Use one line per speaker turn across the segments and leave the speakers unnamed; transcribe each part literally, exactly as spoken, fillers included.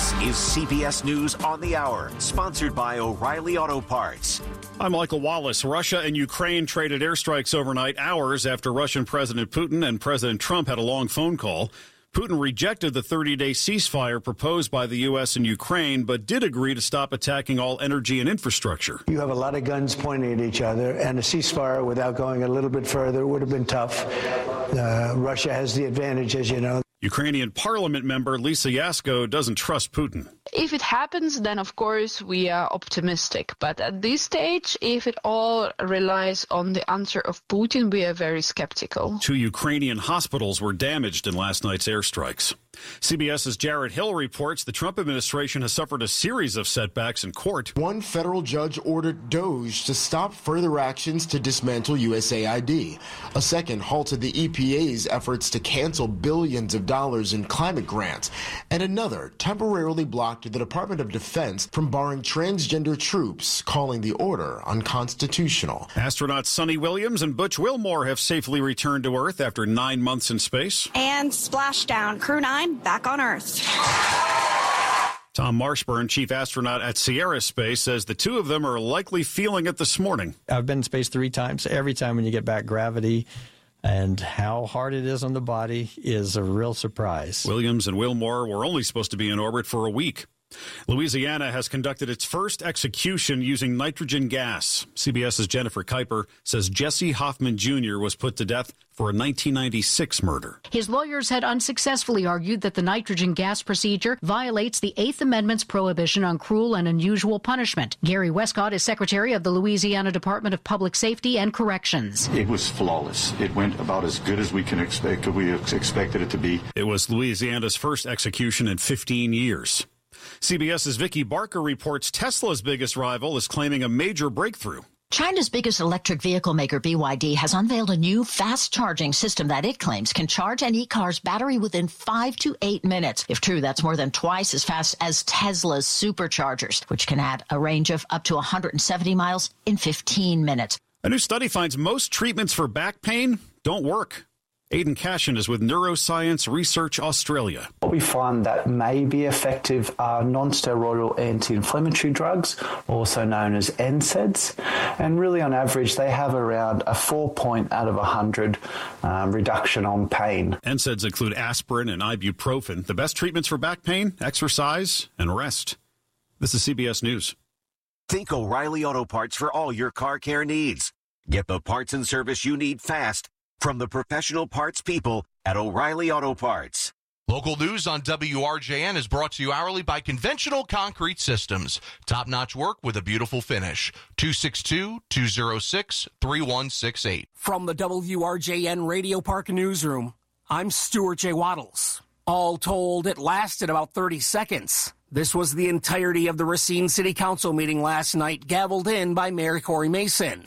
This is C B S News on the Hour, sponsored by O'Reilly Auto Parts.
I'm Michael Wallace. Russia and Ukraine traded airstrikes overnight, hours after Russian President Putin and President Trump had a long phone call. Putin rejected the thirty-day ceasefire proposed by the U S and Ukraine, but did agree to stop attacking all energy and infrastructure.
You have a lot of guns pointing at each other, and a ceasefire without going a little bit further would have been tough. Uh, Russia has the advantage, as you know.
Ukrainian parliament member Lisa Yasko doesn't trust Putin.
If it happens, then of course we are optimistic. But at this stage, if it all relies on the answer of Putin, we are very skeptical.
Two Ukrainian hospitals were damaged in last night's airstrikes. CBS's Jared Hill reports the Trump administration has suffered a series of setbacks in court.
One federal judge ordered DOGE to stop further actions to dismantle U S A I D. A second halted the E P A's efforts to cancel billions of dollars in climate grants. And another temporarily blocked the Department of Defense from barring transgender troops, calling the order unconstitutional.
Astronauts Sunny Williams and Butch Wilmore have safely returned to Earth after nine months in space.
And splashdown. Crew nine back on Earth.
Tom Marshburn, chief astronaut at Sierra Space, says the two of them are likely feeling it this morning.
I've been in space three times. Every time when you get back, gravity and how hard it is on the body is a real surprise.
Williams and Wilmore were only supposed to be in orbit for a week. Louisiana has conducted its first execution using nitrogen gas. CBS's Jennifer Kuiper says Jesse Hoffman Junior was put to death for a nineteen ninety-six murder.
His lawyers had unsuccessfully argued that the nitrogen gas procedure violates the Eighth Amendment's prohibition on cruel and unusual punishment. Gary Westcott is secretary of the Louisiana Department of Public Safety and Corrections.
It was flawless. It went about as good as we can expect, we expected it to be.
It was Louisiana's first execution in fifteen years. CBS's Vicki Barker reports Tesla's biggest rival is claiming a major breakthrough.
China's biggest electric vehicle maker, B Y D, has unveiled a new fast-charging system that it claims can charge an e-car's battery within five to eight minutes. If true, that's more than twice as fast as Tesla's superchargers, which can add a range of up to one hundred seventy miles in fifteen minutes.
A new study finds most treatments for back pain don't work. Aidan Cashin is with Neuroscience Research Australia.
What we find that may be effective are non-steroidal anti-inflammatory drugs, also known as N SAIDs. And really, on average, they have around a four point out of one hundred um, reduction on pain.
N SAIDs include aspirin and ibuprofen. The best treatments for back pain, exercise, and rest. This is C B S News.
Think O'Reilly Auto Parts for all your car care needs. Get the parts and service you need fast from the professional parts people at O'Reilly Auto Parts.
Local news on W R J N is brought to you hourly by Conventional Concrete Systems. Top-notch work with a beautiful finish. two six two, two oh six, three one six eight.
From the W R J N Radio Park Newsroom, I'm Stuart J. Waddles. All told, it lasted about thirty seconds. This was the entirety of the Racine City Council meeting last night, gavelled in by Mayor Corey Mason.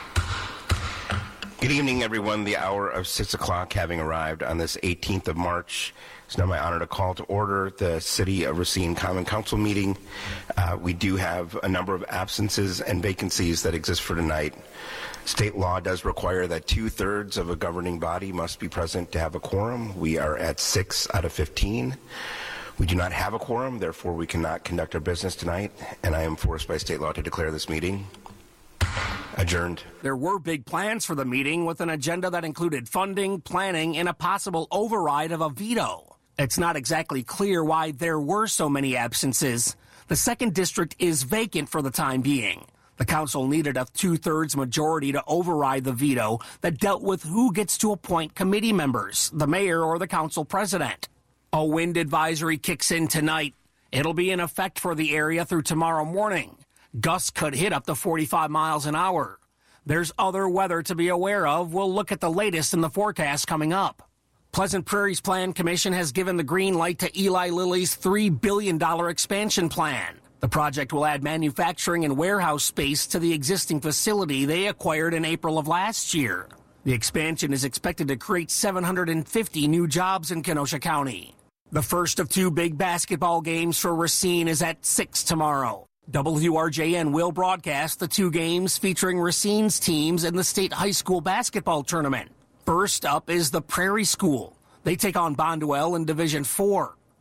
Good evening, everyone. The hour of six o'clock having arrived on this eighteenth of March. It's now my honor to call to order the City of Racine Common Council meeting. Uh, we do have a number of absences and vacancies that exist for tonight. State law does require that two-thirds of a governing body must be present to have a quorum. We are at six out of fifteen. We do not have a quorum, therefore we cannot conduct our business tonight, and I am forced by state law to declare this meeting adjourned.
There were big plans for the meeting with an agenda that included funding, planning, and a possible override of a veto. It's not exactly clear why there were so many absences. The second district is vacant for the time being. The council needed a two-thirds majority to override the veto that dealt with who gets to appoint committee members, the mayor or the council president. A wind advisory kicks in tonight. It'll be in effect for the area through tomorrow morning. Gusts could hit up to forty-five miles an hour. There's other weather to be aware of. We'll look at the latest in the forecast coming up. Pleasant Prairie's Plan Commission has given the green light to Eli Lilly's three billion dollars expansion plan. The project will add manufacturing and warehouse space to the existing facility they acquired in April of last year. The expansion is expected to create seven hundred fifty new jobs in Kenosha County. The first of two big basketball games for Racine is at six tomorrow. W R J N will broadcast the two games featuring Racine's teams in the state high school basketball tournament. First up is the Prairie School. They take on Bonduel in Division four.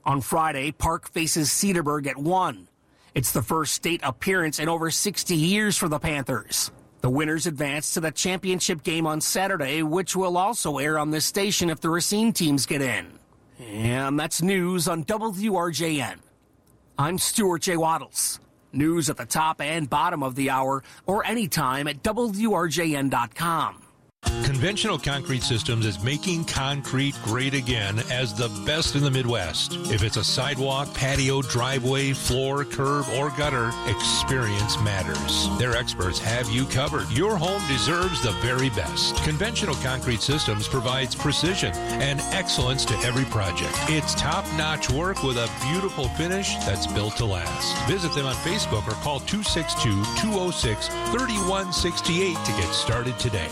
On Friday, Park faces Cedarburg at one. It's the first state appearance in over sixty years for the Panthers. The winners advance to the championship game on Saturday, which will also air on this station if the Racine teams get in. And that's news on W R J N. I'm Stuart J. Waddles. News at the top and bottom of the hour or anytime at W R J N dot com.
Conventional Concrete Systems is making concrete great again as the best in the Midwest. If it's a sidewalk, patio, driveway, floor, curb, or gutter, experience matters. Their experts have you covered. Your home deserves the very best. Conventional Concrete Systems provides precision and excellence to every project. It's top-notch work with a beautiful finish that's built to last. Visit them on Facebook or call two six two, two oh six, three one six eight to get started today.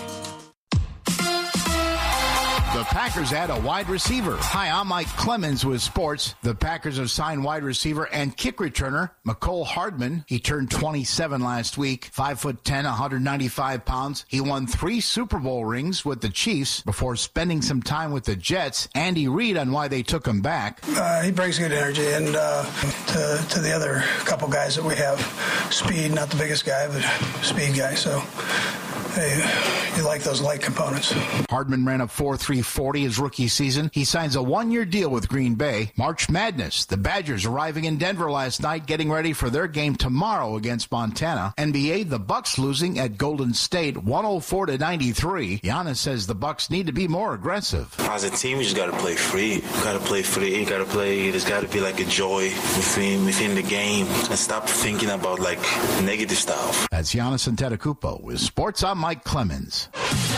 The Packers add a wide receiver. Hi, I'm Mike Clemens with sports. The Packers have signed wide receiver and kick returner Mecole Hardman. He turned twenty-seven last week, five foot ten, one hundred ninety-five pounds. He won three Super Bowl rings with the Chiefs before spending some time with the Jets. Andy Reid on why they took him back.
Uh, he brings good energy, and uh, to, to the other couple guys that we have, speed, not the biggest guy, but speed guy. So hey, you like those light components.
Hardman ran a four three forty his rookie season. He signs a one-year deal with Green Bay. March Madness. The Badgers arriving in Denver last night, getting ready for their game tomorrow against Montana. N B A, the Bucks losing at Golden State one oh four to ninety-three. Giannis says the Bucks need to be more aggressive.
As a team, we just got to play free. We got to play free. You got to play. There's got to be like a joy within within the game and stop thinking about like negative stuff.
That's Giannis Antetokounmpo with Sports. I'm Mike Clemens.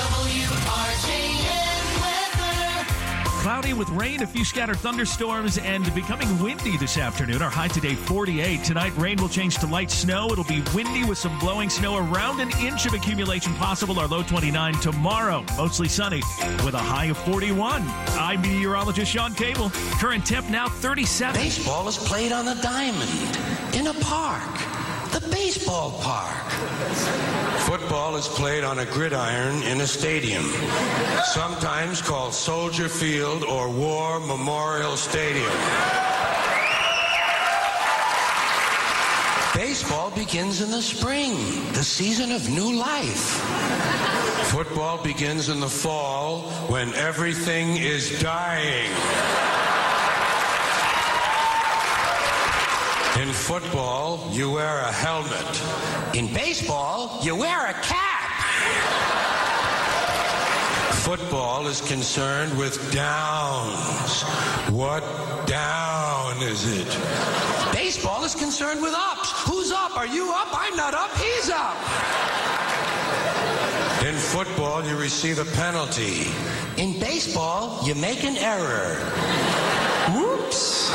Cloudy with rain, a few scattered thunderstorms, and becoming windy this afternoon. Our high today, forty-eight. Tonight, rain will change to light snow. It'll be windy with some blowing snow, around an inch of accumulation possible. Our low twenty-nine tomorrow. Mostly sunny with a high of forty-one. I'm meteorologist Sean Cable. Current temp now thirty-seven.
Baseball is played on a diamond, in a park, the baseball park.
Football is played on a gridiron in a stadium, sometimes called Soldier Field or War Memorial Stadium.
Baseball begins in the spring, the season of new life.
Football begins in the fall when everything is dying. In football, you wear a helmet.
In baseball, you wear a cap.
Football is concerned with downs. What down is it?
Baseball is concerned with ups. Who's up? Are you up? I'm not up. He's up.
In football, you receive a penalty.
In baseball, you make an error. Whoops.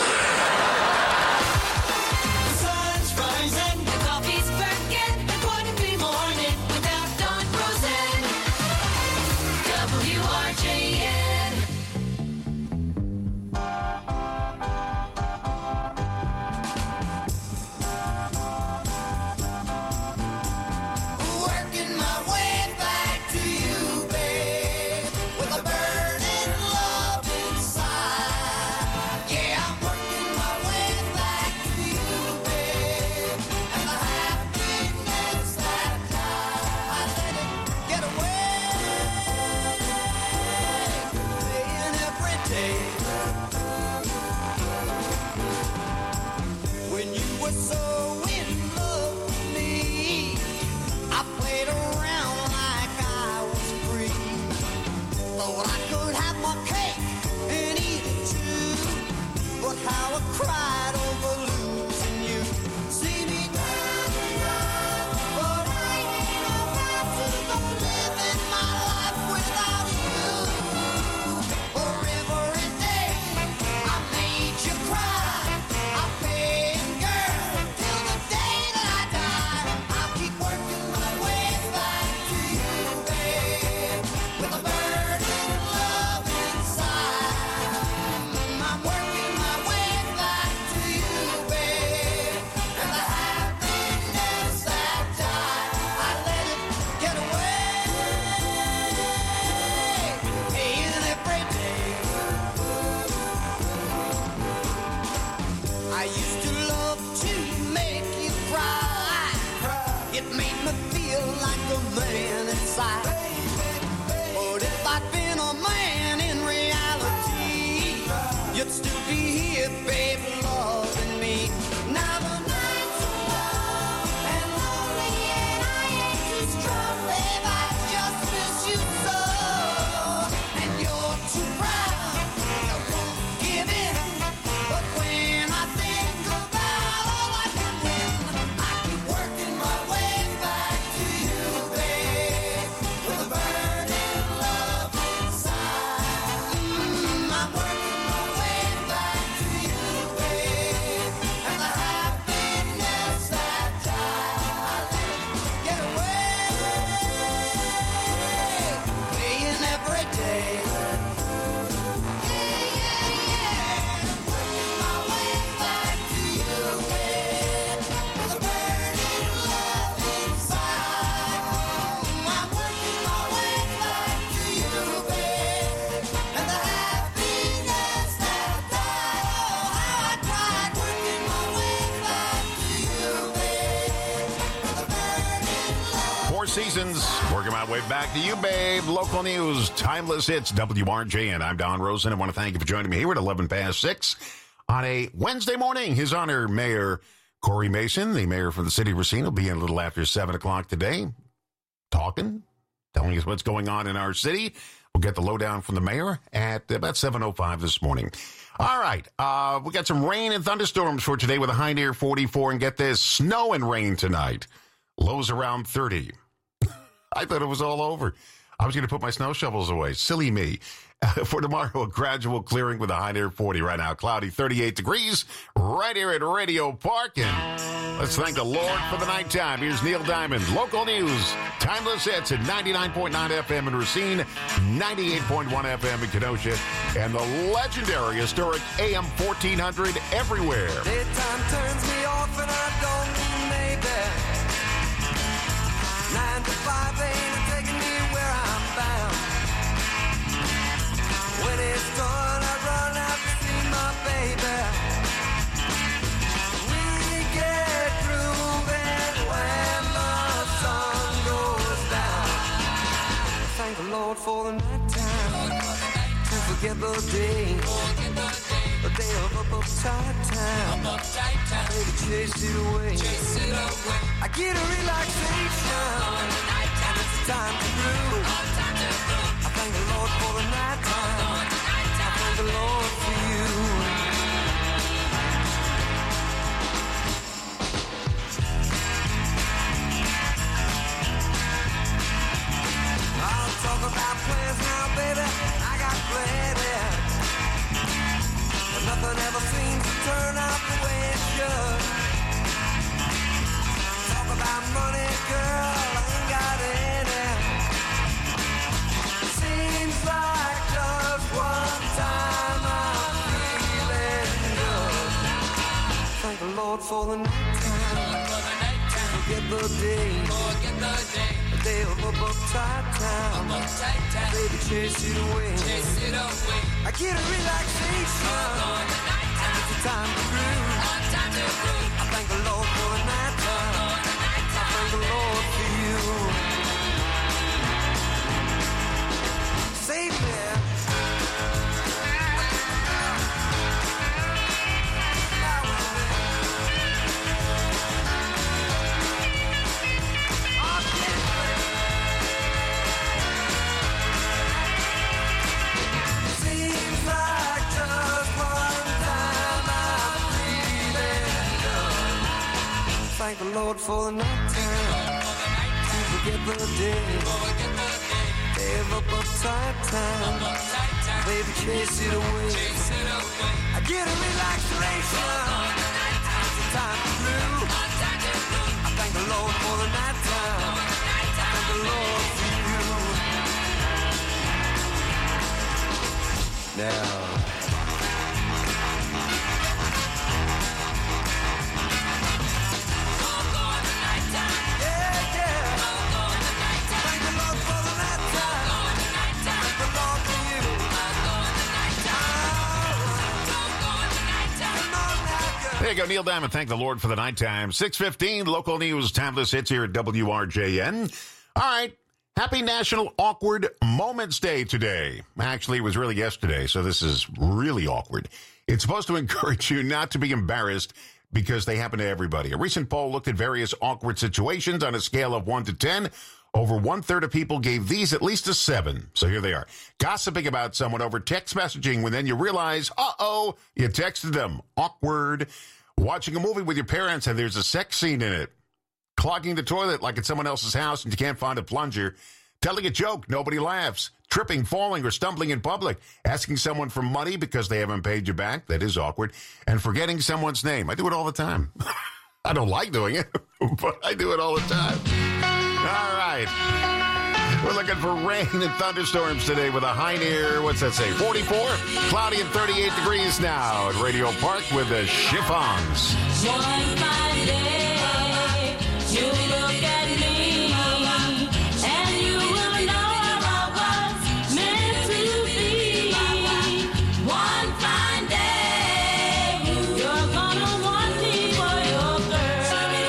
With a burning love inside.
I used to love to make you cry. It made me feel like a man inside. But if I'd been a man in reality, you'd still be here, baby, loving me. Now the nights are long and lonely, and I ain't too strong, babe. I just miss you so. And you're too proud, you won't give in. But when I think about all I can win, I keep working my way back to you, babe, with a burning love inside. Mm, I'm working my way back to you, babe, and the happiness that darling get away, playing every day. Yeah, yeah, yeah, working my way back to you, babe, with a burning love inside. Mm, I'm working my way back to you, babe, and the happiness that died. Oh, how I tried working my way back to you, babe, with a burning love.
Four seasons, working my way back to you, babe. Local news, timeless hits, W R J N. I'm Don Rosen. I want to thank you for joining me here at eleven past six on a Wednesday morning. His Honor, Mayor Corey Mason, the mayor for the city of Racine, will be in a little after seven o'clock today, talking, telling us what's going on in our city. We'll get the lowdown from the mayor at about seven oh five this morning. All right, uh, we got some rain and thunderstorms for today with a high near forty-four, and get this, snow and rain tonight. Lows around thirty. I thought it was all over. I was going to put my snow shovels away. Silly me. Uh, for tomorrow, a gradual clearing with a high near forty. Right now, cloudy, thirty-eight degrees, right here at Radio Park. And let's thank the Lord for the nighttime. Here's Neil Diamond. Local news, timeless hits at ninety-nine point nine F M in Racine, ninety-eight point one F M in Kenosha, and the legendary historic A M fourteen hundred everywhere.
Daytime turns me off and I don't mean maybe. Nine to five ain't taking me where I'm bound. When it's done, I run out to see my baby. We get grooving when the sun goes down. Thank the Lord for the nighttime, to forget the day, the day of up upside down. Baby, chase it away. I get a relaxation, and it's time to groove. I thank the Lord for the nighttime. I thank the Lord for you. I'll talk about plans now, baby. I got plenty, but nothing ever seems to turn out the way it should. Talk about money, girl, I ain't got any. Seems like just one time I'm feeling good. Thank the Lord for the nighttime, forget the day, the day of up upside down. Baby, chase it away. I get a relaxation, and it's a time to groove. I thank the Lord for the nighttime. I thank the Lord for you. Save me. Seems like just one time I'm feeling good. Thank the Lord for the nighttime, to forget the day, day of up upside down. Baby, chase it away. I get a relaxation, it's a time to groove. I thank the Lord for the nighttime. I thank the Lord for you. Now.
There you go, Neil Diamond. Thank the Lord for the nighttime. six fifteen, local news, timeless hits here at W R J N. All right. Happy National Awkward Moments Day today. Actually, it was really yesterday, so this is really awkward. It's supposed to encourage you not to be embarrassed because they happen to everybody. A recent poll looked at various awkward situations on a scale of one to ten. Over one-third of people gave these at least a seven. So here they are. Gossiping about someone over text messaging when then you realize, uh-oh, you texted them. Awkward. Watching a movie with your parents and there's a sex scene in it. Clogging the toilet like it's someone else's house and you can't find a plunger. Telling a joke, nobody laughs. Tripping, falling, or stumbling in public. Asking someone for money because they haven't paid you back. That is awkward. And forgetting someone's name. I do it all the time. I don't like doing it, but I do it all the time. All right. We're looking for rain and thunderstorms today with a high near, what's that say, forty-four? Cloudy and thirty-eight degrees now at Radio Park with the Chiffons.
One fine day, you look at me, and you will know how I was meant to be. One fine day, you're gonna want me for your girl.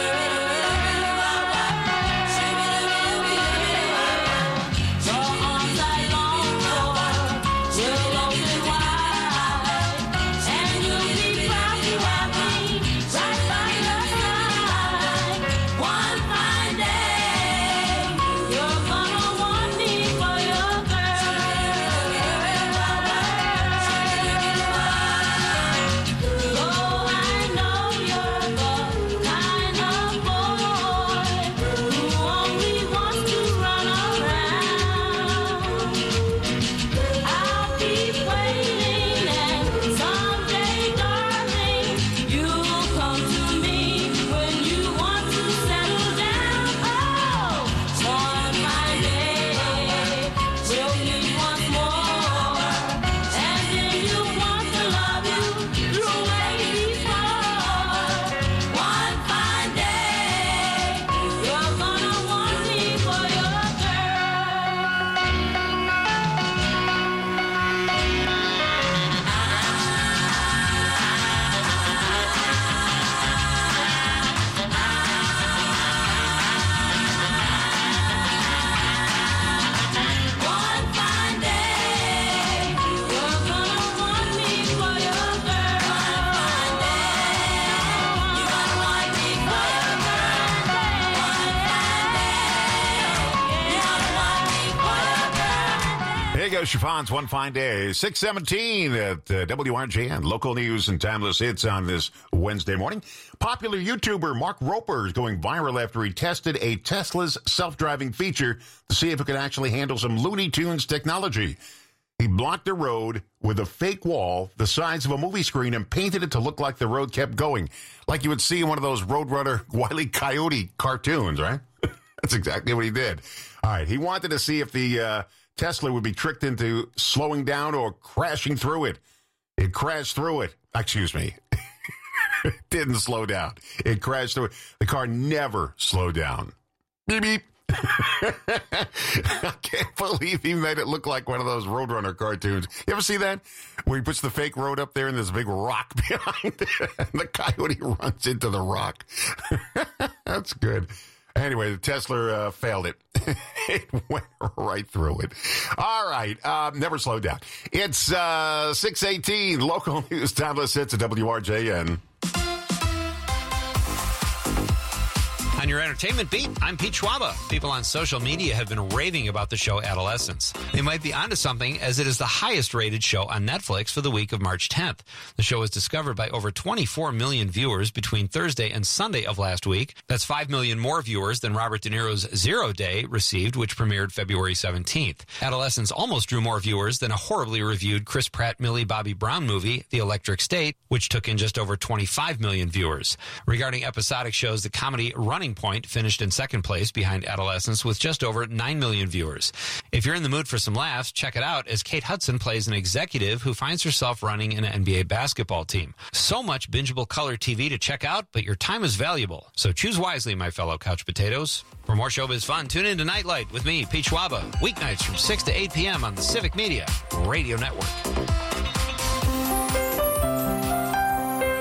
Your arms I long for will open wide, and you'll be proud to have me right by your side. One fine day, you're gonna want me for your girl. Oh, I know you're the kind of boy who only wants to run around. I'll keep waiting, and someday, darling, you'll come to me when you want to settle down. Oh, one fine day, we'll meet once more, and then you'll want to love you the way before. One fine day, you're gonna want me for your One fine day, you're gonna want me for your girl. One fine day, you're gonna want me for your girl. One fine day, you're gonna want me for your girl.
There you go, Chiffons, One Fine Day. six seventeen at uh, W R J N. Local news and timeless hits on this Wednesday morning. Popular YouTuber Mark Roper is going viral after he tested a Tesla's self-driving feature to see if it could actually handle some Looney Tunes technology. He blocked the road with a fake wall the size of a movie screen and painted it to look like the road kept going, like you would see in one of those Roadrunner Wile E. Coyote cartoons, right? That's exactly what he did. All right, he wanted to see if the uh, Tesla would be tricked into slowing down or crashing through it. It crashed through it. Excuse me. It didn't slow down. It crashed through it. The car never slowed down. Beep, beep. I can't believe he made it look like one of those Roadrunner cartoons. You ever see that? Where he puts the fake road up there and there's a big rock behind it, and the coyote runs into the rock. That's good. Anyway, the Tesla uh, failed it. It went right through it. All right. Uh, never slowed down. It's uh, six eighteen. Local news, timeless hits at W R J N.
On your entertainment beat, I'm Pete Schwaba. People on social media have been raving about the show Adolescence. They might be onto something, as it is the highest rated show on Netflix for the week of March tenth. The show was discovered by over twenty-four million viewers between Thursday and Sunday of last week. That's five million more viewers than Robert De Niro's Zero Day received, which premiered February seventeenth. Adolescence almost drew more viewers than a horribly reviewed Chris Pratt, Millie Bobby Brown movie, The Electric State, which took in just over twenty-five million viewers. Regarding episodic shows, the comedy Running Point finished in second place behind Adolescence with just over nine million viewers. If you're in the mood for some laughs, check it out as Kate Hudson plays an executive who finds herself running an N B A basketball team. So much bingeable color T V to check out, but your time is valuable. So choose wisely, my fellow couch potatoes. For more showbiz fun, tune in to Nightlight with me, Pete Schwaba, weeknights from six to eight p.m. on the Civic Media Radio Network.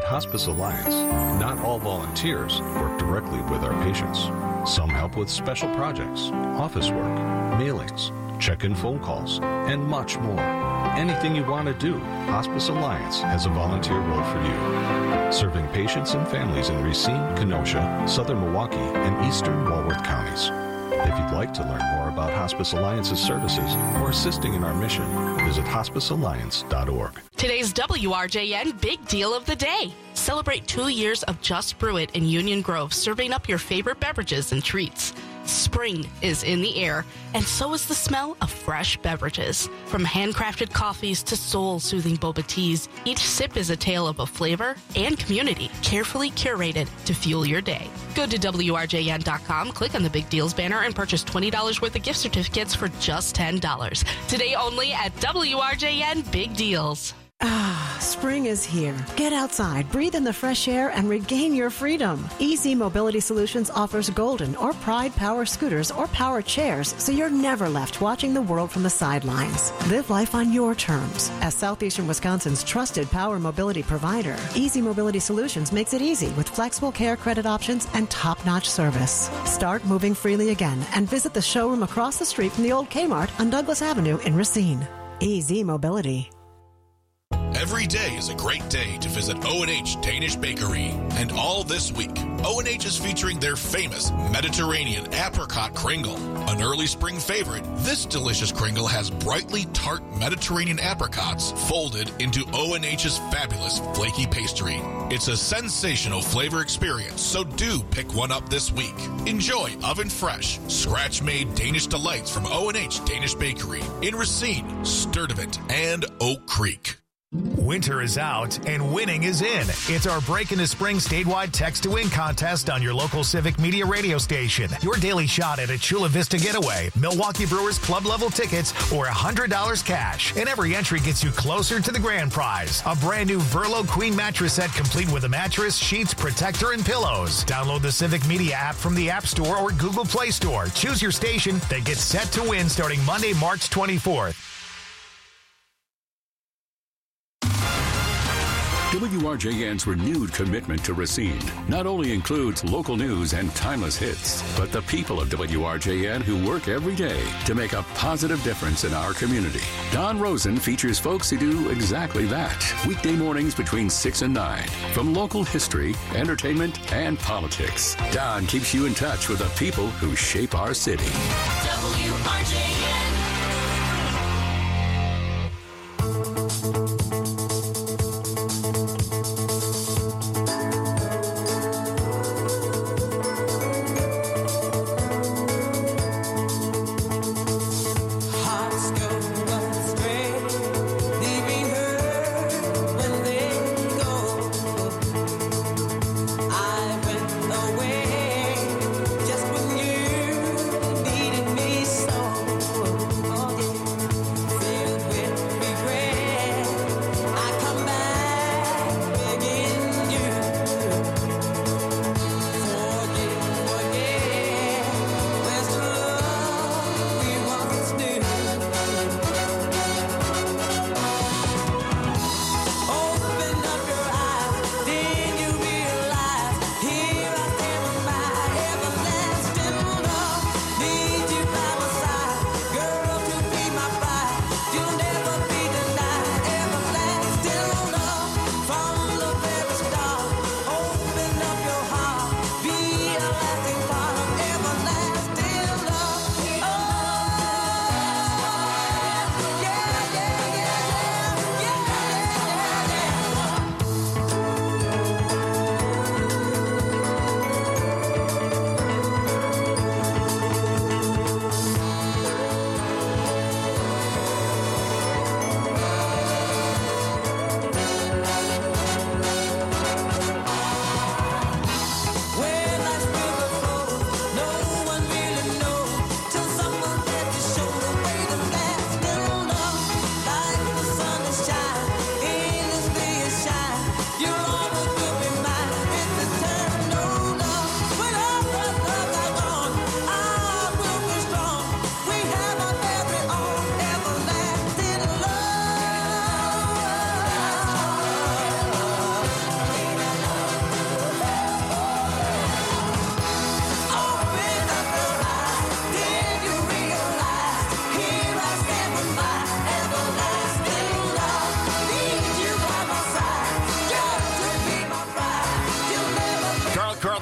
At Hospice Alliance, not all volunteers work directly with our patients. Some help with special projects, office work, mailings, check-in phone calls, and much more. Anything you want to do, Hospice Alliance has a volunteer role for you. Serving patients and families in Racine, Kenosha, southern Milwaukee, and eastern Walworth counties. If you'd like to learn more about Hospice Alliance's services or assisting in our mission, visit hospice alliance dot org.
Today's W R J N Big Deal of the Day. Celebrate two years of Just Brew It in Union Grove, serving up your favorite beverages and treats. Spring is in the air, and so is the smell of fresh beverages. From handcrafted coffees to soul-soothing boba teas, each sip is a tale of a flavor and community, carefully curated to fuel your day. Go to W R J N dot com, click on the Big Deals banner, and purchase twenty dollars worth of gift certificates for just ten dollars. Today only at W R J N Big Deals.
Ah, spring is here. Get outside, breathe in the fresh air, and regain your freedom. Easy Mobility Solutions offers Golden or Pride power scooters or power chairs, so you're never left watching the world from the sidelines. Live life on your terms. As Southeastern Wisconsin's trusted power mobility provider, Easy Mobility Solutions makes it easy with flexible care credit options and top-notch service. Start moving freely again and visit the showroom across the street from the old Kmart on Douglas Avenue in Racine. Easy Mobility.
Every day is a great day to visit O and H Danish Bakery. And all this week, O and H is featuring their famous Mediterranean apricot kringle. An early spring favorite, this delicious kringle has brightly tart Mediterranean apricots folded into O and H's fabulous flaky pastry. It's a sensational flavor experience, so do pick one up this week. Enjoy oven-fresh, scratch-made Danish delights from O and H Danish Bakery in Racine, Sturtevant, and Oak Creek.
Winter is out and winning is in. It's our Break into Spring statewide text to win contest on your local Civic Media radio station. Your daily shot at a Chula Vista getaway, Milwaukee Brewers club level tickets, or one hundred dollars cash. And every entry gets you closer to the grand prize. A brand new Verlo Queen mattress set complete with a mattress, sheets, protector, and pillows. Download the Civic Media app from the App Store or Google Play Store. Choose your station that gets set to win starting Monday, March twenty-fourth.
W R J N's renewed commitment to Racine not only includes local news and timeless hits, but the people of W R J N who work every day to make a positive difference in our community. Don Rosen features folks who do exactly that. Weekday mornings between six and nine. From local history, entertainment, and politics, Don keeps you in touch with the people who shape our city.
W R J N.
Needed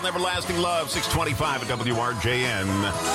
and Everlasting Love, six twenty-five at W R J N.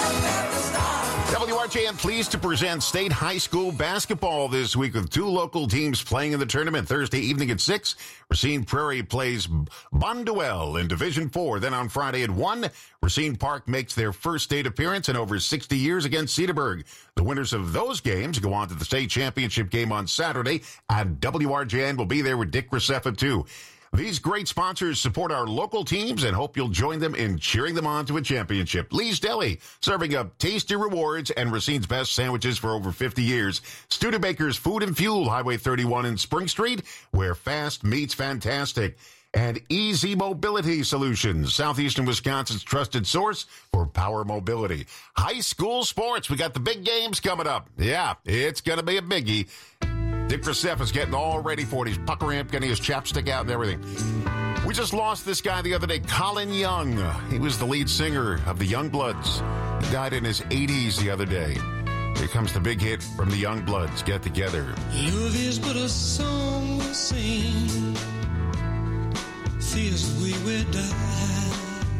W R J N pleased to present state high school basketball this week with two local teams playing in the tournament. Thursday evening at six, Racine Prairie plays Bonduelle in Division four. Then on Friday at one, Racine Park makes their first state appearance in over sixty years against Cedarburg. The winners of those games go on to the state championship game on Saturday, and W R J N will be there with Dick Graceffa, too. These great sponsors support our local teams and hope you'll join them in cheering them on to a championship. Lee's Deli, serving up tasty rewards and Racine's best sandwiches for over fifty years. Studebaker's Food and Fuel, Highway thirty-one in Spring Street, where fast meets fantastic. And Easy Mobility Solutions, Southeastern Wisconsin's trusted source for power mobility. High school sports, we got the big games coming up. Yeah, it's going to be a biggie. Dick Graceffa's getting all ready for it. He's puckering up, getting his chapstick out and everything. We just lost this guy the other day, Colin Young. He was the lead singer of the Youngbloods. He died in his eighties the other day. Here comes the big hit from the Youngbloods. Get together.
Love is but a song we sing, feels the way we die.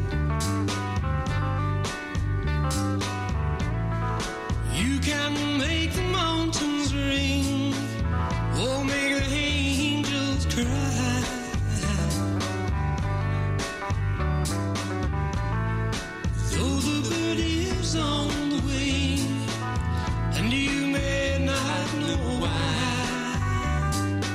You can make the mountains ring, or make the angels cry. Though the bird is on the wing, and you may not know why.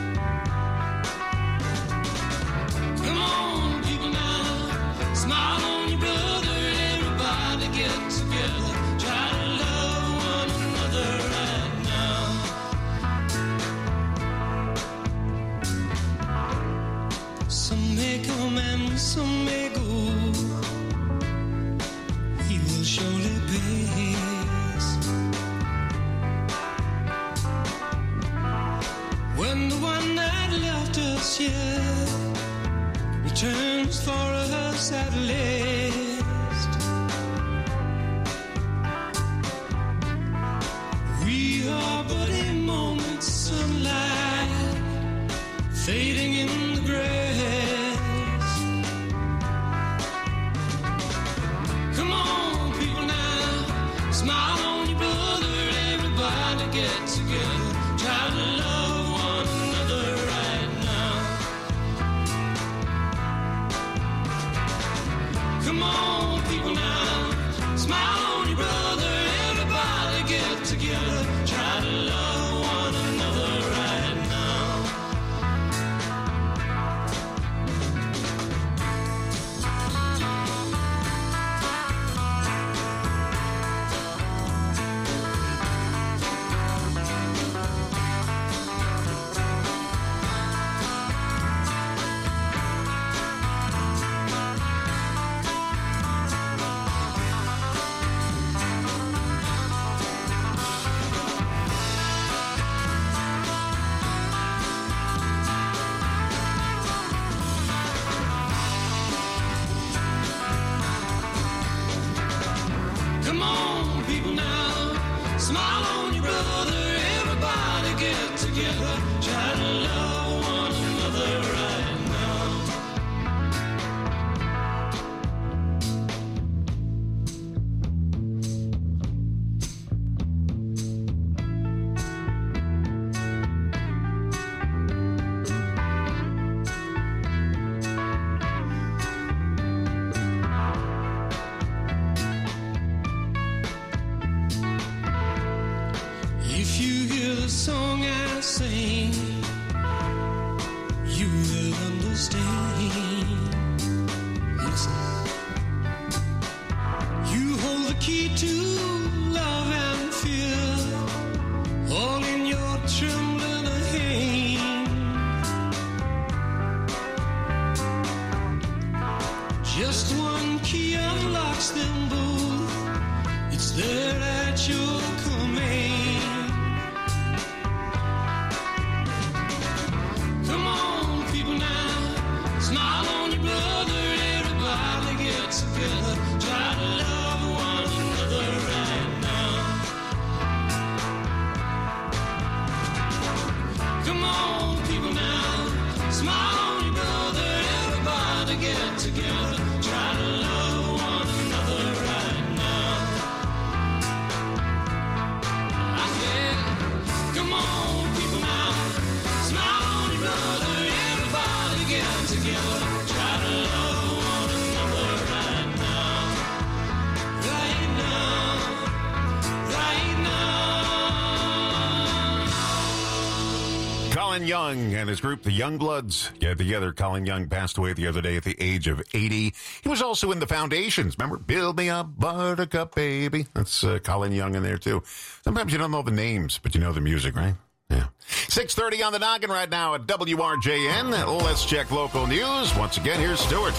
Come on, people now, smile on your brother, everybody get together, try to love one another right now. Some may come and some may go, he will surely pass. When the one that left us here returns for us at last, we are but a moment's sunlight fading in the grass. Come on, people now, smile on your brother, everybody get together, try to love one another right now. Come on, people now, smile on your brother, everybody get together, try to love one another right now. Come on, people now, smile on your brother, everybody get together, try to love one another right now. If you hear the song I sing, you will understand. Listen. You hold the key to love and fear, all in your trembling hand. Just one key unlocks them both. It's there at your command. Come on, people now, smile on your brother, everybody get together, try to love one another right now. Come on, people now, smile on your brother, everybody get together, try to love
Colin Young and his group, the Youngbloods, get together. Colin Young passed away the other day at the age of eighty. He was also in the Foundations. Remember, Build Me Up, Buttercup Baby? That's uh, Colin Young in there, too. Sometimes you don't know the names, but you know the music, right? Yeah. six thirty on the noggin right now at W R J N. Let's check local news. Once again, here's Stuart.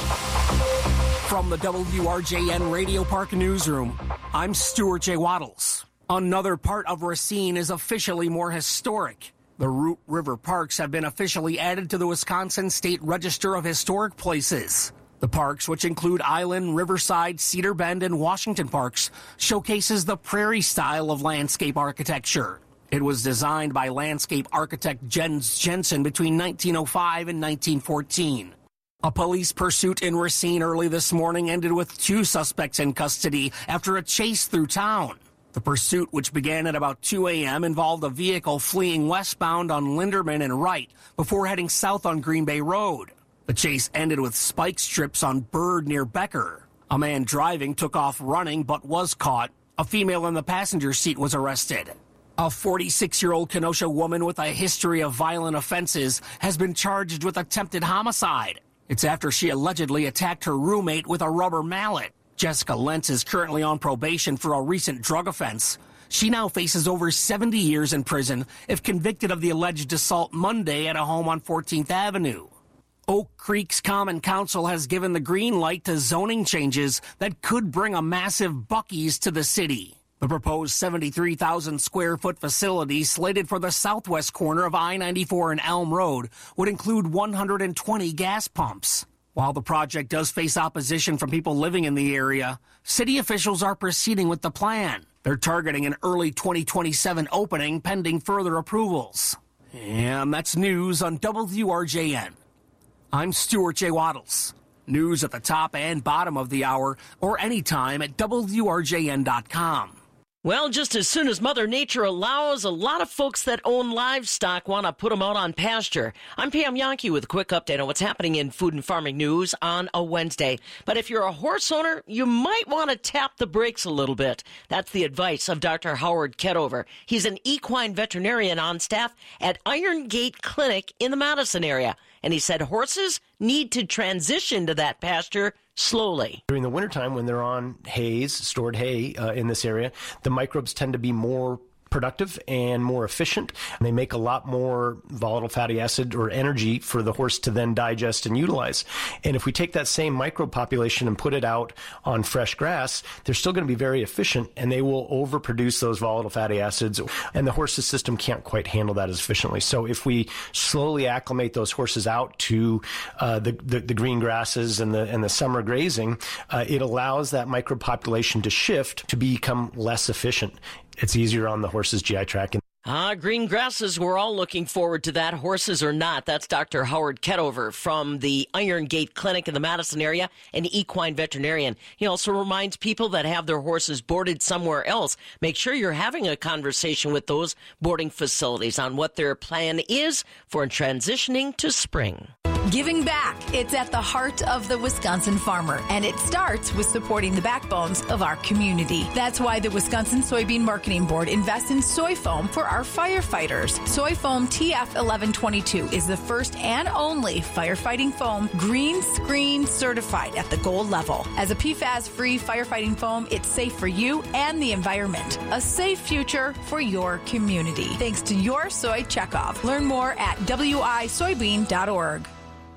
From the W R J N Radio Park Newsroom, I'm Stuart J. Waddles. Another part of Racine is officially more historic. The Root River Parks have been officially added to the Wisconsin State Register of Historic Places. The parks, which include Island, Riverside, Cedar Bend, and Washington Parks, showcases the prairie style of landscape architecture. It was designed by landscape architect Jens Jensen between nineteen oh five and nineteen fourteen. A police pursuit in Racine early this morning ended with two suspects in custody after a chase through town. The pursuit, which began at about two a.m., involved a vehicle fleeing westbound on Linderman and Wright before heading south on Green Bay Road. The chase ended with spike strips on Bird near Becker. A man driving took off running but was caught. A female in the passenger seat was arrested. A forty-six-year-old Kenosha woman with a history of violent offenses has been charged with attempted homicide. It's after she allegedly attacked her roommate with a rubber mallet. Jessica Lentz is currently on probation for a recent drug offense. She now faces over seventy years in prison if convicted of the alleged assault Monday at a home on fourteenth Avenue. Oak Creek's Common Council has given the green light to zoning changes that could bring a massive Buc-ee's to the city. The proposed seventy-three thousand square foot facility slated for the southwest corner of I ninety-four and Elm Road would include one hundred twenty gas pumps. While the project does face opposition from people living in the area, city officials are proceeding with the plan. They're targeting an early twenty twenty-seven opening pending further approvals. And that's news on W R J N. I'm Stuart J. Waddles. News at the top and bottom of the hour or anytime at W R J N dot com.
Well, just as soon as Mother Nature allows, a lot of folks that own livestock want to put them out on pasture. I'm Pam Yonke with a quick update on what's happening in food and farming news on a Wednesday. But if you're a horse owner, you might want to tap the brakes a little bit. That's the advice of Doctor Howard Ketover. He's an equine veterinarian on staff at Iron Gate Clinic in the Madison area. And he said horses need to transition to that pasture slowly.
During the wintertime, when they're on hays, stored hay uh, in this area, the microbes tend to be more productive and more efficient. And they make a lot more volatile fatty acid or energy for the horse to then digest and utilize. And if we take that same microbe population and put it out on fresh grass, they're still going to be very efficient and they will overproduce those volatile fatty acids. And the horse's system can't quite handle that as efficiently. So if we slowly acclimate those horses out to uh, the, the, the green grasses and the, and the summer grazing, uh, it allows that microbe population to shift to become less efficient. It's easier on the horse's G I tract.
Ah, green grasses, we're all looking forward to that. Horses or not. That's Doctor Howard Ketover from the Iron Gate Clinic in the Madison area, an equine veterinarian. He also reminds people that have their horses boarded somewhere else, make sure you're having a conversation with those boarding facilities on what their plan is for transitioning to spring.
Giving back. It's at the heart of the Wisconsin farmer, and it starts with supporting the backbones of our community. That's why the Wisconsin Soybean Marketing Board invests in soy foam for our firefighters. Soy foam T F eleven twenty-two is the first and only firefighting foam green screen certified at the gold level. As a P F A S-free firefighting foam, it's safe for you and the environment. A safe future for your community. Thanks to your soy checkoff. Learn more at W I soybean dot org.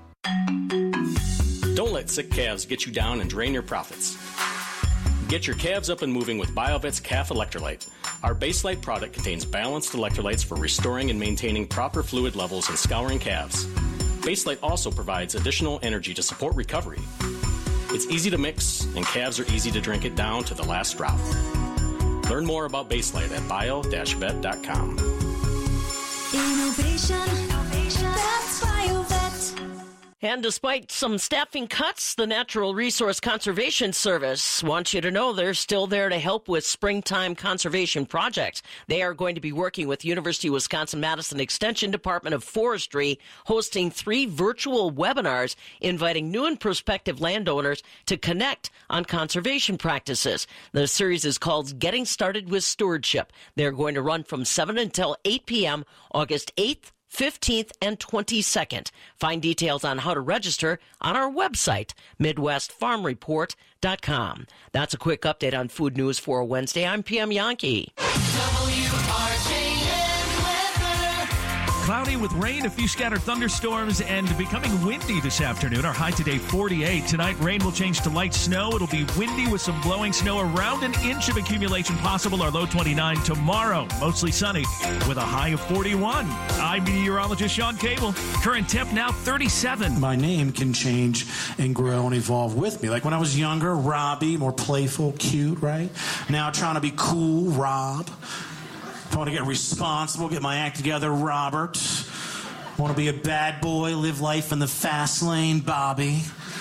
Don't let sick calves get you down and drain your profits. Get your calves up and moving with BioVet's Calf Electrolyte. Our Baselite product contains balanced electrolytes for restoring and maintaining proper fluid levels in scouring calves. Baselite also provides additional energy to support recovery. It's easy to mix, and calves are easy to drink it down to the last drop. Learn more about Baselite at bio dash vet dot com.
Innovation, that's BioVet.
And despite some staffing cuts, the Natural Resource Conservation Service wants you to know they're still there to help with springtime conservation projects. They are going to be working with University of Wisconsin-Madison Extension Department of Forestry, hosting three virtual webinars inviting new and prospective landowners to connect on conservation practices. The series is called Getting Started with Stewardship. They're going to run from seven until eight p.m. August eighth, fifteenth, and twenty-second. Find details on how to register on our website, midwest farm report dot com. That's a quick update on food news for Wednesday. I'm P M Yankee.
W R J N weather.
Cloudy with rain, a few scattered thunderstorms, and becoming windy this afternoon. Our high today, forty-eight. Tonight, rain will change to light snow. It'll be windy with some blowing snow, around an inch of accumulation possible. Our low twenty-nine. Tomorrow, mostly sunny with a high of forty-one. I'm meteorologist Sean Cable. Current temp now thirty-seven.
My name can change and grow and evolve with me. Like when I was younger, Robbie, more playful, cute, right? Now trying to be cool, Rob. I want to get responsible, get my act together, Robert. I want to be a bad boy, live life in the fast lane, Bobby.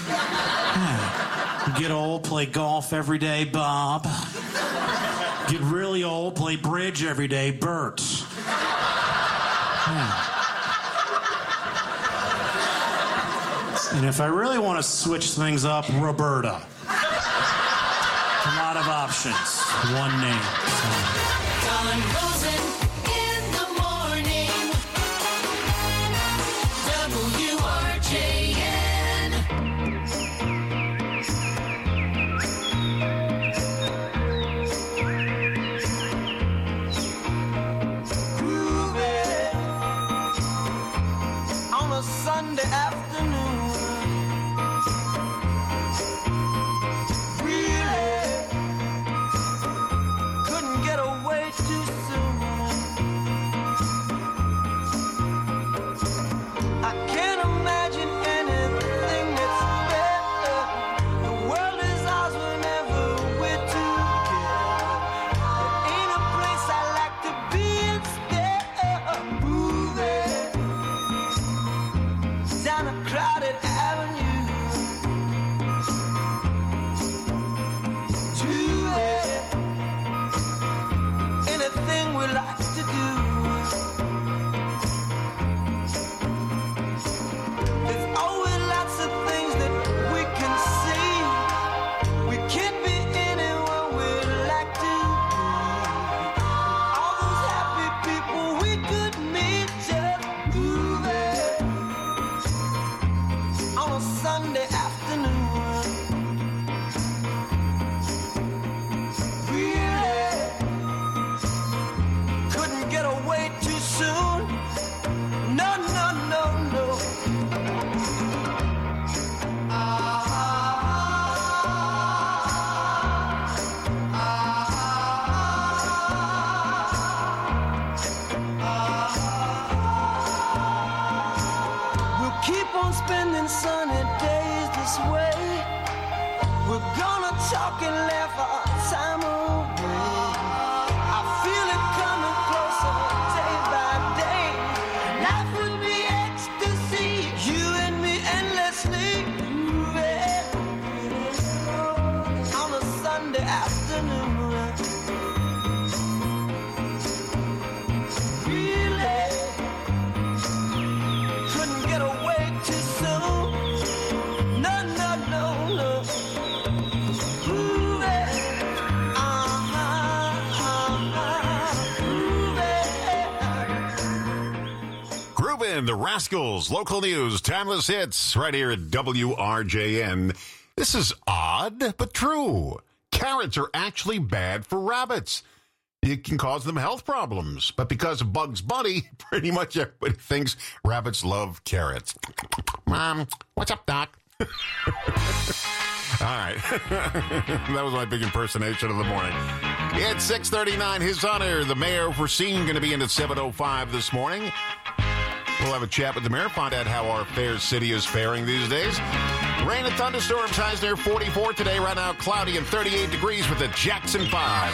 Yeah. Get old, play golf every day, Bob. Get really old, play bridge every day, Bert. Yeah. And if I really want to switch things up, Roberta. A lot of options. One name.
Don Rosen in the morning. W R J N.
Groovy on a Sunday afternoon. Really couldn't get away too soon. I can't imagine anything that's better. The world is ours whenever we're together. There ain't a place I like to be instead. Moving down a crowded avenue. Do it. Anything we like to do. There's always lots of things that we can see. We can't be anyone we'd like to be. All those happy people we could meet just moving on a Sunday afternoon. Really couldn't get away too soon. No, no, no, no. We'll keep on spending sunny days this way. We're gonna talk and laugh our time away. I feel it coming closer day by day. Life would be ecstasy, you and me endlessly moving on a Sunday afternoon. Really couldn't get away too soon. No, no, no, no. Moving, uh-huh, uh-huh, moving.
Groovin', the Rascals, local news, timeless hits, right here at W R J N. This is odd, but true. Carrots are actually bad for rabbits. It can cause them health problems. But because of Bugs Bunny, pretty much everybody thinks rabbits love carrots. Mom, what's up, Doc? All right. That was my big impersonation of the morning. It's six thirty-nine. His Honor, the mayor of Racine, going to be in at seven oh five this morning. We'll have a chat with the mayor, find out how our fair city is faring these days. Rain and thunderstorms, highs near forty-four today. Right now, cloudy and thirty-eight degrees with the Jackson five.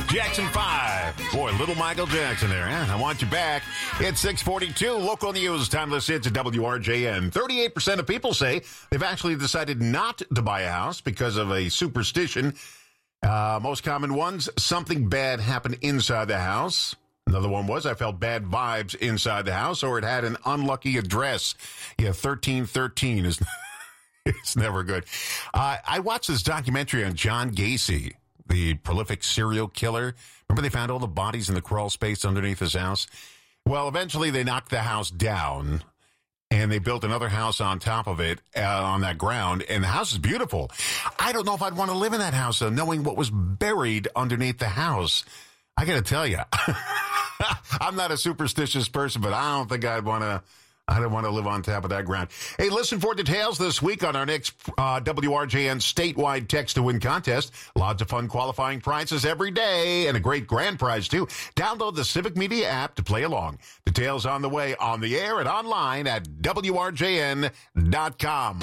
Jackson five. Boy, little Michael Jackson there, huh? I want you back. It's six forty-two. Local news, timeless hits at W R J N. thirty-eight percent of people say they've actually decided not to buy a house because of a superstition. Uh, most common ones, something bad happened inside the house. Another one was, I felt bad vibes inside the house, or it had an unlucky address. Yeah, thirteen thirteen is it's never good. Uh, I watched this documentary on John Gacy, the prolific serial killer. Remember they found all the bodies in the crawl space underneath his house? Well, eventually they knocked the house down, and they built another house on top of it, uh, on that ground, and the house is beautiful. I don't know if I'd want to live in that house, though, knowing what was buried underneath the house. I got to tell you, I'm not a superstitious person, but I don't think I'd want to. I don't want to live on top of that ground. Hey, listen for details this week on our next uh, W R J N statewide text-to-win contest. Lots of fun qualifying prizes every day and a great grand prize, too. Download the Civic Media app to play along. Details on the way on the air and online at W R J N dot com.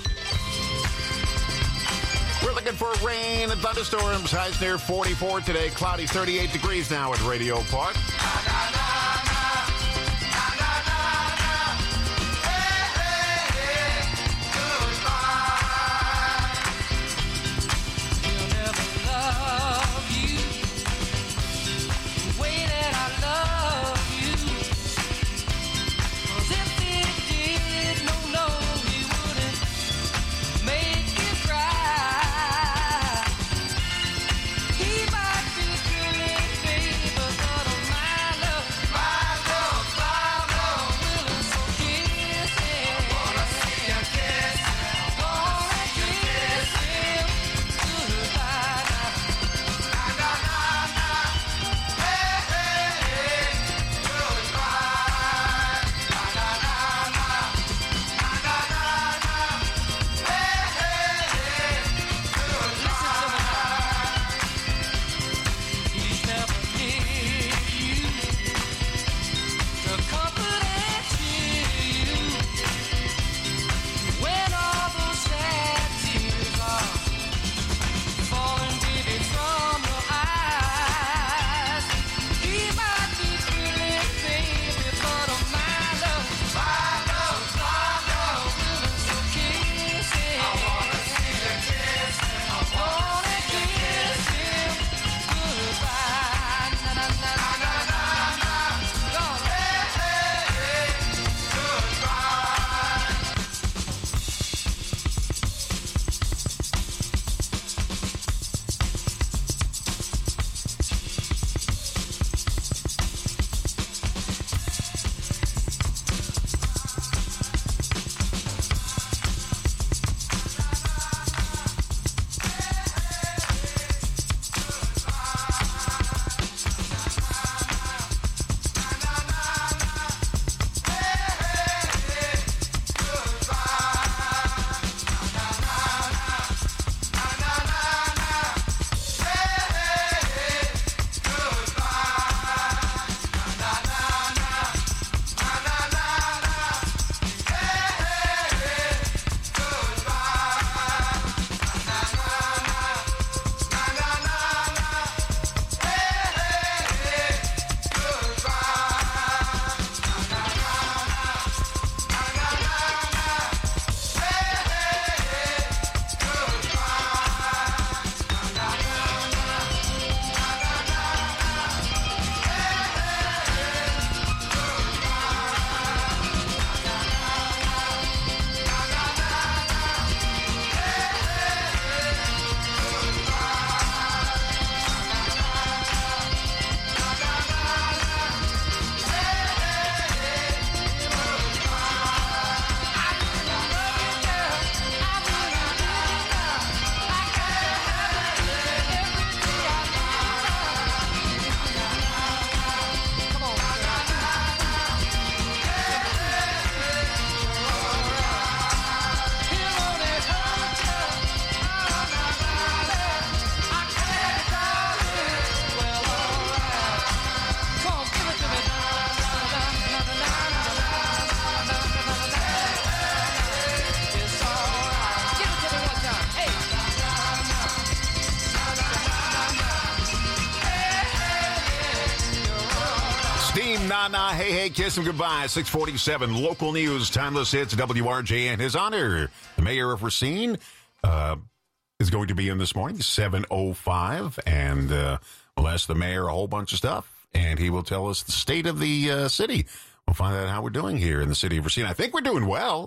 We're looking for rain and thunderstorms. Highs near forty-four today. Cloudy, thirty-eight degrees now at Radio Park. Nah, nah, hey, hey, kiss him goodbye. six forty-seven, local news, timeless hits, W R J N. His honor, the mayor of Racine, uh, is going to be in this morning, seven oh five, and uh, we'll ask the mayor a whole bunch of stuff, and he will tell us the state of the uh, city. We'll find out how we're doing here in the city of Racine. I think we're doing well,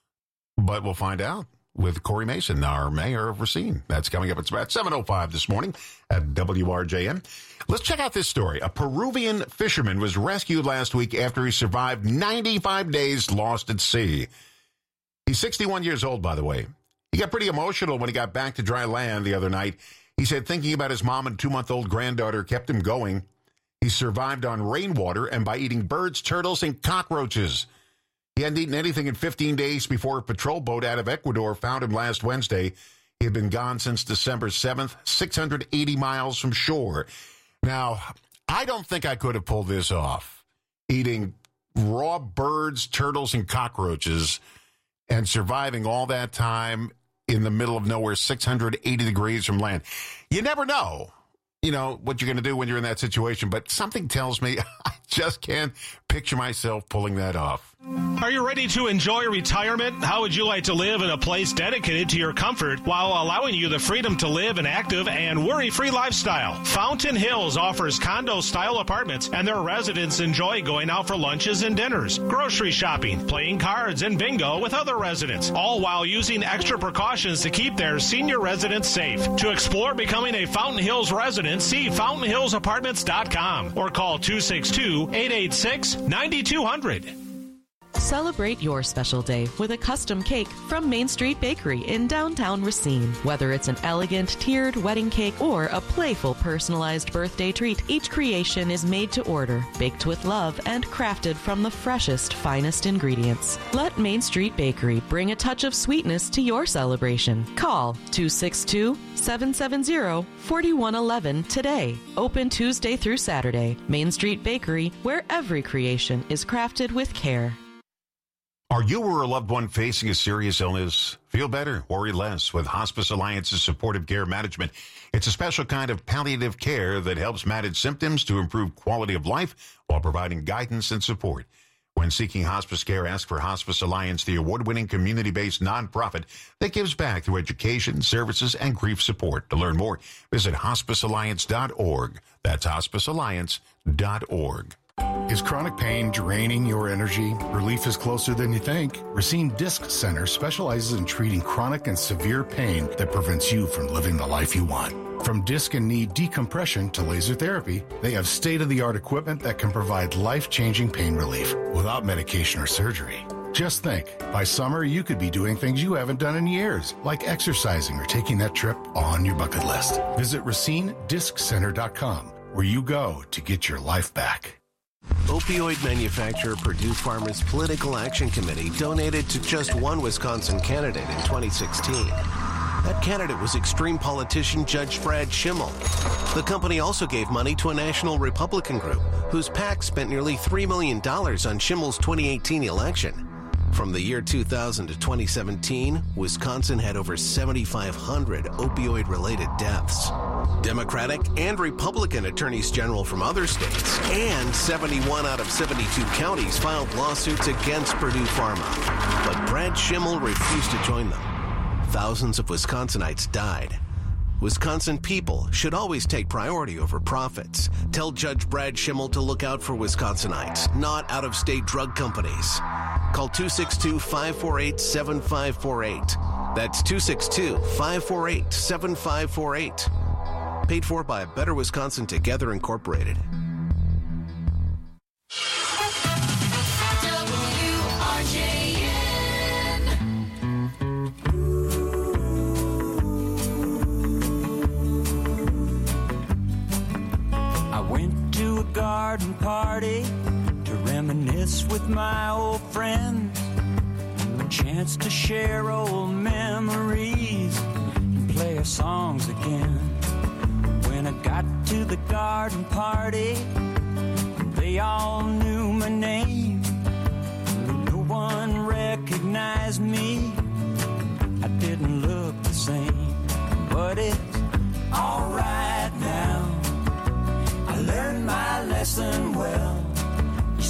but we'll find out with Corey Mason, our mayor of Racine. That's coming up. It's about seven oh five this morning at W R J M. Let's check out this story. A Peruvian fisherman was rescued last week after he survived ninety-five days lost at sea. He's sixty-one years old, by the way. He got pretty emotional when he got back to dry land the other night. He said thinking about his mom and two-month-old granddaughter kept him going. He survived on rainwater and by eating birds, turtles, and cockroaches. He hadn't eaten anything in fifteen days before a patrol boat out of Ecuador found him last Wednesday. He had been gone since December seventh, six hundred eighty miles from shore. Now, I don't think I could have pulled this off, eating raw birds, turtles, and cockroaches and surviving all that time in the middle of nowhere, six hundred eighty degrees from land. You never know, you know, what you're going to do when you're in that situation, but something tells me I just can't picture myself pulling that off.
Are you ready to enjoy retirement? How would you like to live in a place dedicated to your comfort while allowing you the freedom to live an active and worry-free lifestyle? Fountain Hills offers condo-style apartments, and their residents enjoy going out for lunches and dinners, grocery shopping, playing cards, and bingo with other residents, all while using extra precautions to keep their senior residents safe. To explore becoming a Fountain Hills resident, see fountain hills apartments dot com or call two six two, eight eight six, nine two zero zero.
Celebrate your special day with a custom cake from Main Street Bakery in downtown Racine. Whether it's an elegant tiered wedding cake or a playful personalized birthday treat, each creation is made to order, baked with love, and crafted from the freshest, finest ingredients. Let Main Street Bakery bring a touch of sweetness to your celebration. Call two six two, seven seven zero, four one one one today. Open Tuesday through Saturday. Main Street Bakery, where every creation is crafted with care.
Are you or a loved one facing a serious illness? Feel better, worry less with Hospice Alliance's supportive care management. It's a special kind of palliative care that helps manage symptoms to improve quality of life while providing guidance and support. When seeking hospice care, ask for Hospice Alliance, the award-winning community-based nonprofit that gives back through education, services, and grief support. To learn more, visit hospice alliance dot org. That's hospice alliance dot org.
Is chronic pain draining your energy? Relief is closer than you think. Racine Disc Center specializes in treating chronic and severe pain that prevents you from living the life you want. From disc and knee decompression to laser therapy, they have state-of-the-art equipment that can provide life-changing pain relief without medication or surgery. Just think, by summer you could be doing things you haven't done in years, like exercising or taking that trip on your bucket list. Visit racine disc center dot com, where you go to get your life back.
Opioid manufacturer Purdue Farmers Political Action Committee donated to just one Wisconsin candidate in twenty sixteen. That candidate was extreme politician Judge Brad Schimmel. The company also gave money to a national Republican group whose PAC spent nearly three million dollars on Schimmel's twenty eighteen election. From the year two thousand to twenty seventeen, Wisconsin had over seventy-five hundred opioid-related deaths. Democratic and Republican attorneys general from other states and seventy-one out of seventy-two counties filed lawsuits against Purdue Pharma. But Brad Schimmel refused to join them. Thousands of Wisconsinites died. Wisconsin people should always take priority over profits. Tell Judge Brad Schimmel to look out for Wisconsinites, not out-of-state drug companies. Call two six two, five four eight, seven five four eight. That's two six two, five four eight, seven five four eight. Paid for by Better Wisconsin Together Incorporated.
Garden party to reminisce with my old friends, a chance to share old memories and play our songs again. When I got to the garden party, they all knew my name. No one recognized me. I didn't look the same, but it's all right now. I learned my lesson well.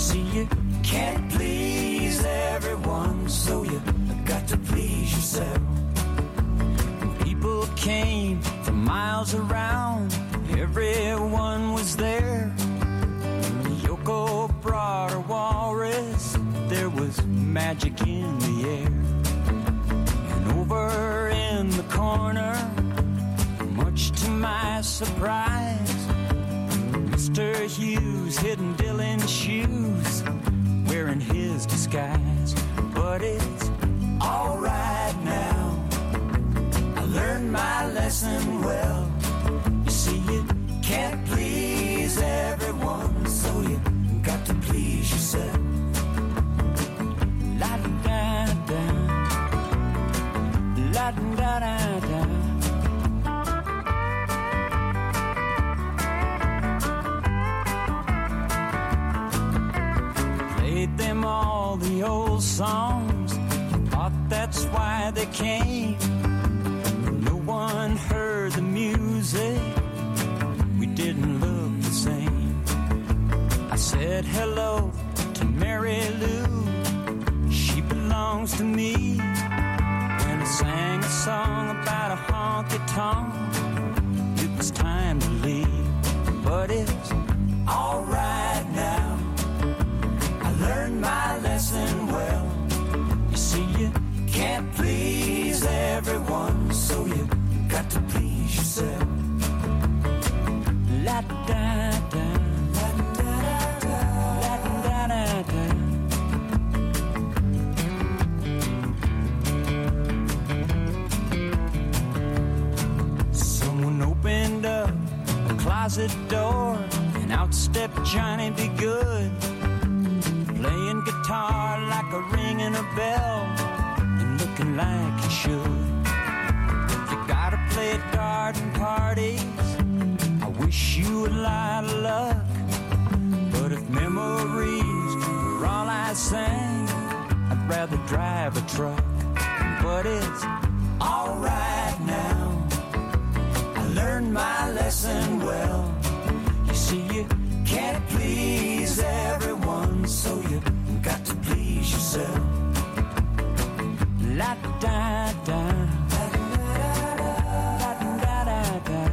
miles around, everyone was there. Yoko brought her walrus, there was magic in the air. And over in the corner, much to my surprise, Mister Hughes hidden Dylan's shoes, wearing his disguise. But it's all right now, I learned my lesson well. You see, you can't please everyone, so you got to please yourself. La da da da, la da da da. Played them all the old songs, thought that's why they came. No one heard the music, we didn't look the same. I said hello to Mary Lou, she belongs to me. When I sang a song about a honky-tonk, it was time to leave. But it's all right now, I learned my lesson well. You see, you can't please everyone, so you got to please yourself. La da da, la da da, la da da da. Someone opened up a closet door, and out stepped Johnny B. Good, playing guitar like a ringing a bell, and looking like he should. If you gotta play at garden parties, I wish you a lot of luck. But if memories were all I sang, I'd rather drive a truck. But it's all right now, I learned my lesson well. You see, you can't please everyone, so you got to please yourself. La da da, la da da da da.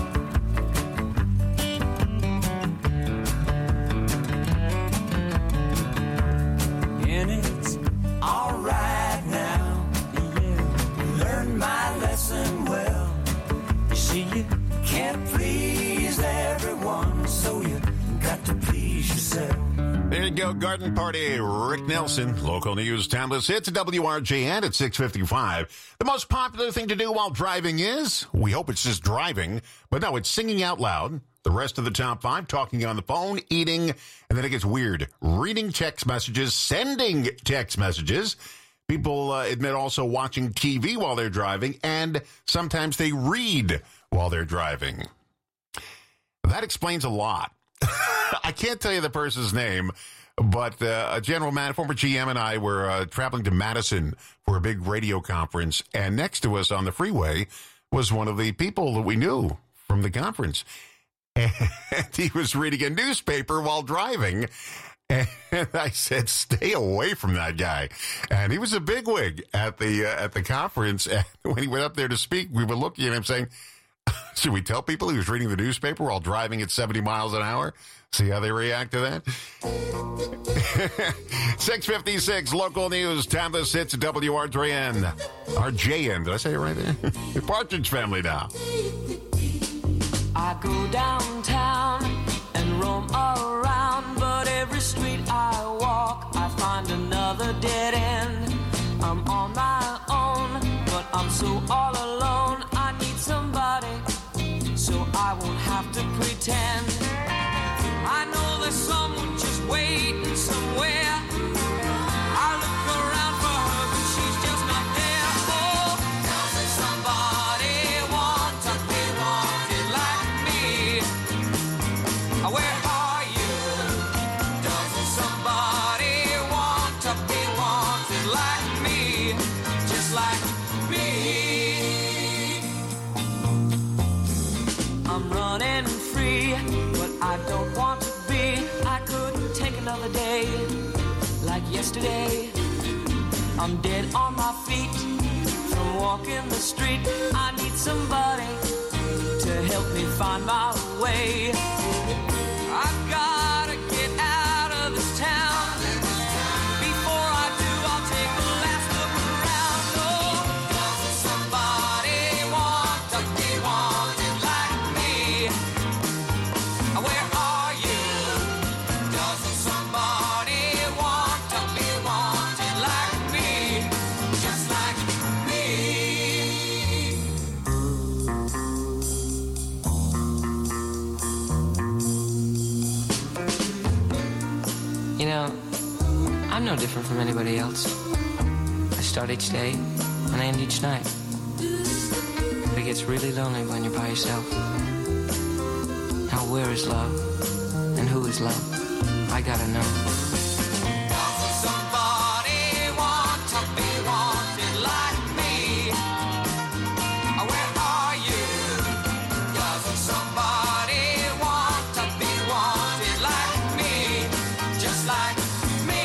And it's all right now, yeah, learned my lesson well. You see, you can't please everyone, so you got to please yourself.
There you go, Garden Party, Rick Nelson. Local news, timeless hits at W R J N at six fifty-five. The most popular thing to do while driving is, we hope it's just driving, but no, it's singing out loud. The rest of the top five, talking on the phone, eating, and then it gets weird. Reading text messages, sending text messages. People uh, admit also watching T V while they're driving, and sometimes they read while they're driving. That explains a lot. I can't tell you the person's name, but uh, a general man, former G M, and I were uh, traveling to Madison for a big radio conference, and next to us on the freeway was one of the people that we knew from the conference. And he was reading a newspaper while driving, and I said, "Stay away from that guy." And he was a bigwig at the uh, at the conference, and when he went up there to speak, we were looking at him saying, should we tell people he was reading the newspaper while driving at seventy miles an hour? See how they react to that? six fifty-six, local news, timeless hits at W R J N. R J N, did I say it right there? The Partridge Family now.
I go downtown and roam around, but every street I walk, I find another dead end. I'm on my own, but I'm so all alone. I need somebody, so I won't have to pretend. I know there's someone just waiting somewhere. I look around for her, but she's just not there. Oh, doesn't somebody want to be wanted like me? Where are you? Doesn't somebody want to be wanted like me? Just like me. I'm running free, but I don't want to be. I couldn't take another day like yesterday. I'm dead on my feet from walking the street. I need somebody to help me find my way. I've gotta get out of this town. Before I do, I'll take a last look around. Oh, doesn't somebody want to be wanted like me? Where are you? Doesn't somebody want to be wanted like me? Just like me.
You know, I'm no different from anybody else. I start each day and I end each night. But it gets really lonely when you're by yourself. Now where is love? And who is love? I gotta know.
Doesn't somebody want to be wanted like me? Where are you? Doesn't somebody want to be wanted like me? Just like me.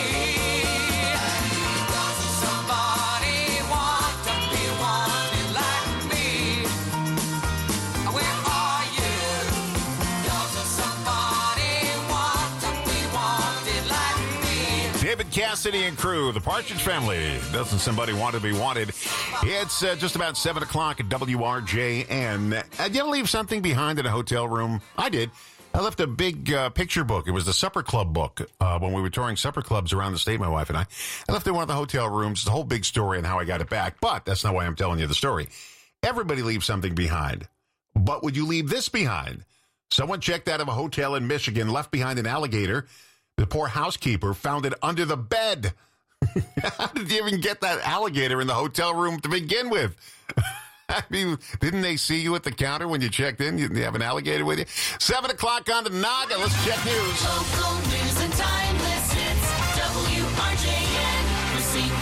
Doesn't somebody want to be wanted like me? Where are you? Doesn't somebody want to be wanted like me?
David Cassidy and crew, the Partridge Family. Doesn't somebody want to be wanted? It's uh, just about seven o'clock at W R J N. Uh, did you ever leave something behind in a hotel room? I did. I left a big uh, picture book. It was the Supper Club book uh, when we were touring supper clubs around the state, my wife and I. I left it in one of the hotel rooms. It's a whole big story on how I got it back, but that's not why I'm telling you the story. Everybody leaves something behind. But would you leave this behind? Someone checked out of a hotel in Michigan, left behind an alligator. The poor housekeeper found it under the bed. How did you even get that alligator in the hotel room to begin with? I mean, didn't they see you at the counter when you checked in? You have an alligator with you? Seven o'clock on the Naga. Let's check news.
Local news and timeless hits. W R J N, Racine,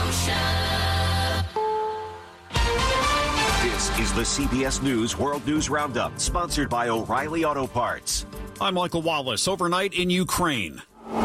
Kenosha.
This is the C B S News World News Roundup, sponsored by O'Reilly Auto Parts.
I'm Michael Wallace. Overnight in Ukraine.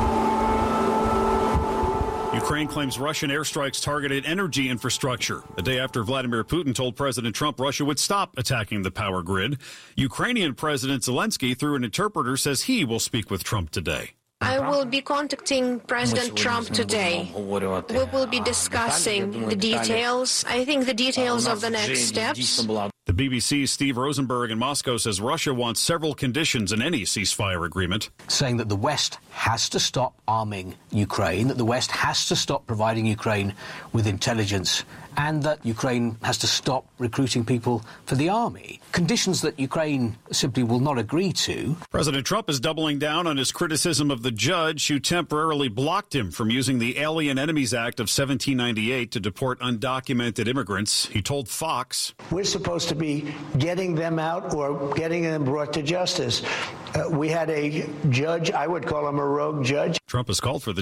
Ukraine claims Russian airstrikes targeted energy infrastructure. The day after Vladimir Putin told President Trump Russia would stop attacking the power grid. Ukrainian President Zelensky, through an interpreter, says he will speak with Trump today.
I will be contacting President Trump today. We will be discussing the details. I think the details of the next steps.
The B B C's Steve Rosenberg in Moscow says Russia wants several conditions in any ceasefire agreement.
Saying that the West has to stop arming Ukraine, that the West has to stop providing Ukraine with intelligence, and that Ukraine has to stop recruiting people for the army. Conditions that Ukraine simply will not agree to.
President Trump is doubling down on his criticism of the judge who temporarily blocked him from using the Alien Enemies Act of seventeen ninety-eight to deport undocumented immigrants. He told Fox,
"We're supposed to be getting them out or getting them brought to justice. Uh, we had a judge, I would call him a rogue judge."
Trump has called for the